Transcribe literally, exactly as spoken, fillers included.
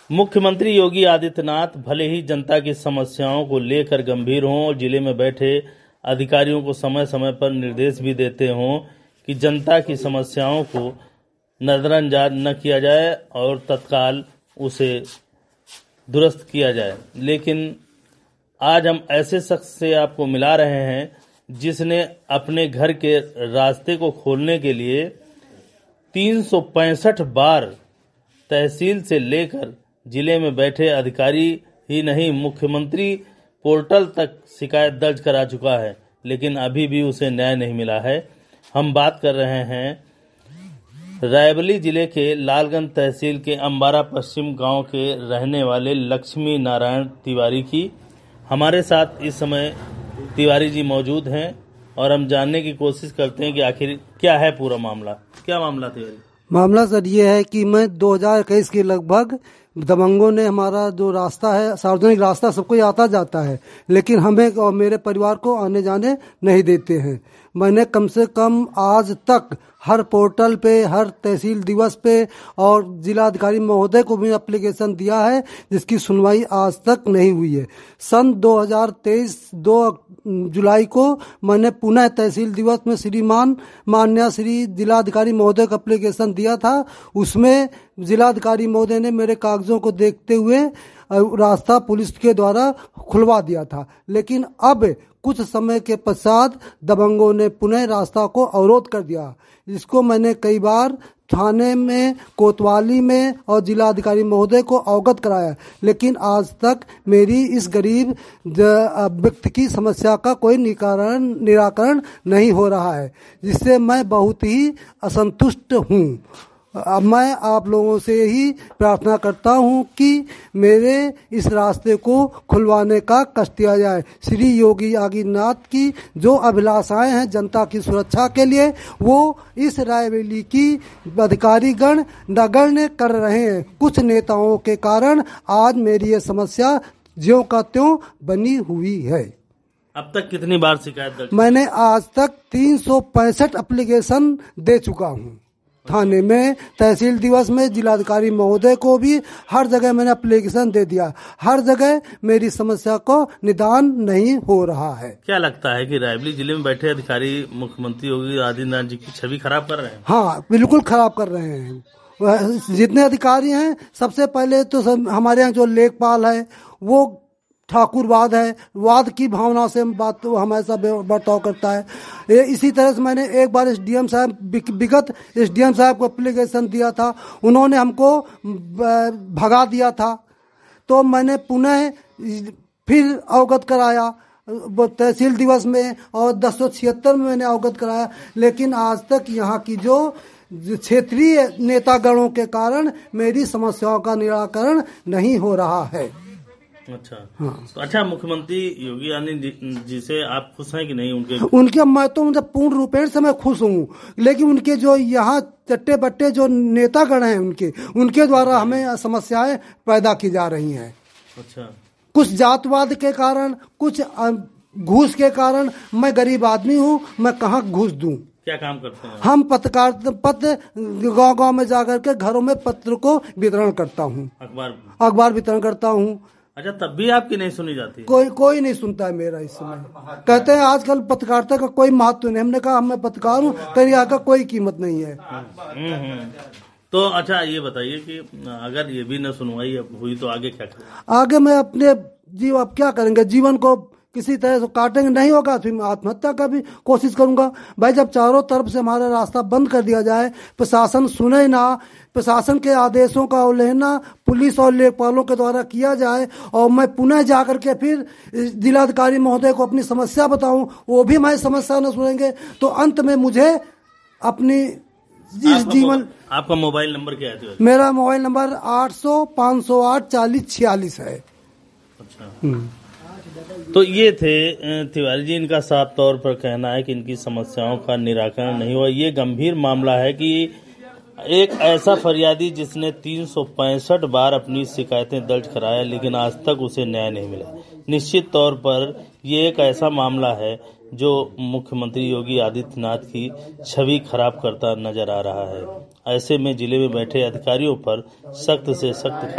मुख्यमंत्री योगी आदित्यनाथ भले ही जनता की समस्याओं को लेकर गंभीर हों और जिले में बैठे अधिकारियों को समय समय पर निर्देश भी देते हों कि जनता की समस्याओं को नजरअंदाज न किया जाए और तत्काल उसे दुरुस्त किया जाए, लेकिन आज हम ऐसे शख्स से आपको मिला रहे हैं जिसने अपने घर के रास्ते को खोलने के लिए तीन सौ पैंसठ बार तहसील से लेकर जिले में बैठे अधिकारी ही नहीं मुख्यमंत्री पोर्टल तक शिकायत दर्ज करा चुका है, लेकिन अभी भी उसे न्याय नहीं मिला है। हम बात कर रहे हैं रायबरेली जिले के लालगंज तहसील के अंबारा पश्चिम गांव के रहने वाले लक्ष्मी नारायण तिवारी की। हमारे साथ इस समय तिवारी जी मौजूद हैं और हम जानने की कोशिश करते हैं कि आखिर क्या है पूरा मामला। क्या मामला तिवारी? मामला सर ये है कि मैं दो हज़ार इक्कीस के लगभग दबंगों ने हमारा जो रास्ता है, सार्वजनिक रास्ता सबको आता जाता है, लेकिन हमें और मेरे परिवार को आने जाने नहीं देते हैं। मैंने कम से कम आज तक हर पोर्टल पे, हर तहसील दिवस पे और जिला अधिकारी महोदय को भी एप्लीकेशन दिया है, जिसकी सुनवाई आज तक नहीं हुई है। सन दो हज़ार तेईस दो जुलाई को मैंने पुनः तहसील दिवस में श्रीमान मान्य श्री जिलाधिकारी महोदय को एप्लीकेशन दिया था। उसमें जिलाधिकारी महोदय ने मेरे कागजों को देखते हुए रास्ता पुलिस के द्वारा खुलवा दिया था, लेकिन अब कुछ समय के पश्चात दबंगों ने पुनः रास्ता को अवरोध कर दिया। जिसको मैंने कई बार थाने में, कोतवाली में और जिलाधिकारी महोदय को अवगत कराया, लेकिन आज तक मेरी इस गरीब व्यक्ति की समस्या का कोई निराकरण निराकरण नहीं हो रहा है, जिससे मैं बहुत ही असंतुष्ट हूँ। अब मैं आप लोगों से ही प्रार्थना करता हूं कि मेरे इस रास्ते को खुलवाने का कष्ट किया जाए। श्री योगी आदित्यनाथ की जो अभिलाषाएं हैं जनता की सुरक्षा के लिए, वो इस रायबरेली की अधिकारीगण नगण्य कर रहे हैं। कुछ नेताओं के कारण आज मेरी ये समस्या ज्यों का त्यों बनी हुई है। अब तक कितनी बार शिकायत दर्ज? मैंने आज तक तीन सौ पैंसठ एप्लीकेशन दे चुका हूँ। थाने में, तहसील दिवस में, जिलाधिकारी महोदय को भी हर जगह मैंने एप्लीकेशन दे दिया। हर जगह मेरी समस्या को निदान नहीं हो रहा है। क्या लगता है कि रायबरेली जिले में बैठे अधिकारी मुख्यमंत्री योगी आदित्यनाथ जी की छवि खराब कर रहे हैं? हाँ, बिल्कुल खराब कर रहे हैं। जितने अधिकारी हैं, सबसे पहले तो हमारे यहाँ जो लेखपाल है वो ठाकुरवाद है, वाद की भावना से बात तो हमेशा बर्ताव करता है। इसी तरह से मैंने एक बार एसडीएम साहब विगत एसडीएम साहब को एप्लीकेशन दिया था, उन्होंने हमको भगा दिया था, तो मैंने पुनः फिर अवगत कराया तहसील दिवस में और दस सौ छिहत्तर में मैंने अवगत कराया, लेकिन आज तक यहाँ की जो क्षेत्रीय नेतागणों के कारण मेरी समस्याओं का निराकरण नहीं हो रहा है। अच्छा, हाँ। तो अच्छा, मुख्यमंत्री योगी आदित्यनाथ जी से आप खुश हैं कि नहीं? उनके उनके मैं तो मतलब पूर्ण रूपेण से मैं खुश हूँ, लेकिन उनके जो यहाँ चट्टे बट्टे जो नेतागण हैं उनके उनके द्वारा हमें समस्याएं पैदा की जा रही हैं। अच्छा, कुछ जातवाद के कारण, कुछ घूस के कारण। मैं गरीब आदमी हूँ, मैं कहाँ घूस दूँ? क्या काम करते हैं? हम पत्रकार पत्र गांव गांव में जाकर के घरों में पत्र को वितरण करता हूँ, अखबार अखबार वितरण करता हूँ। अच्छा, तब भी आपकी नहीं सुनी जाती? कोई कोई नहीं सुनता है मेरा इस समय। कहते हैं आजकल पत्रकारिता का कोई महत्व नहीं। हमने कहा मैं पत्रकार हूँ, तेरी यहाँ का कोई कीमत नहीं है। तो अच्छा, ये बताइए कि अगर ये भी न सुनवाई हुई तो आगे क्या करें? आगे मैं अपने जीव अब क्या करेंगे, जीवन को किसी तरह से काटेंगे, नहीं होगा फिर मैं आत्महत्या का भी कोशिश करूंगा। भाई, जब चारों तरफ से हमारा रास्ता बंद कर दिया जाए, प्रशासन सुने ना, प्रशासन के आदेशों का उल्लंघना पुलिस और लेखपालों के द्वारा किया जाए और मैं पुनः जाकर के फिर जिलाधिकारी महोदय को अपनी समस्या बताऊं, वो भी हमारी समस्या न सुनेंगे, तो अंत में मुझे अपनी इस जीवन। आपका मोबाइल नंबर क्या है? मेरा मोबाइल नंबर आठ सौ पाँच सौ आठ चालीस छियालीस है। अच्छा, तो ये थे तिवारी जी। इनका साफ तौर पर कहना है कि इनकी समस्याओं का निराकरण नहीं हुआ। ये गंभीर मामला है कि एक ऐसा फरियादी जिसने तीन सौ पैंसठ बार अपनी शिकायतें दर्ज कराया, लेकिन आज तक उसे न्याय नहीं मिला। निश्चित तौर पर ये एक ऐसा मामला है जो मुख्यमंत्री योगी आदित्यनाथ की छवि खराब करता नजर आ रहा है। ऐसे में जिले में बैठे अधिकारियों पर सख्त से सख्त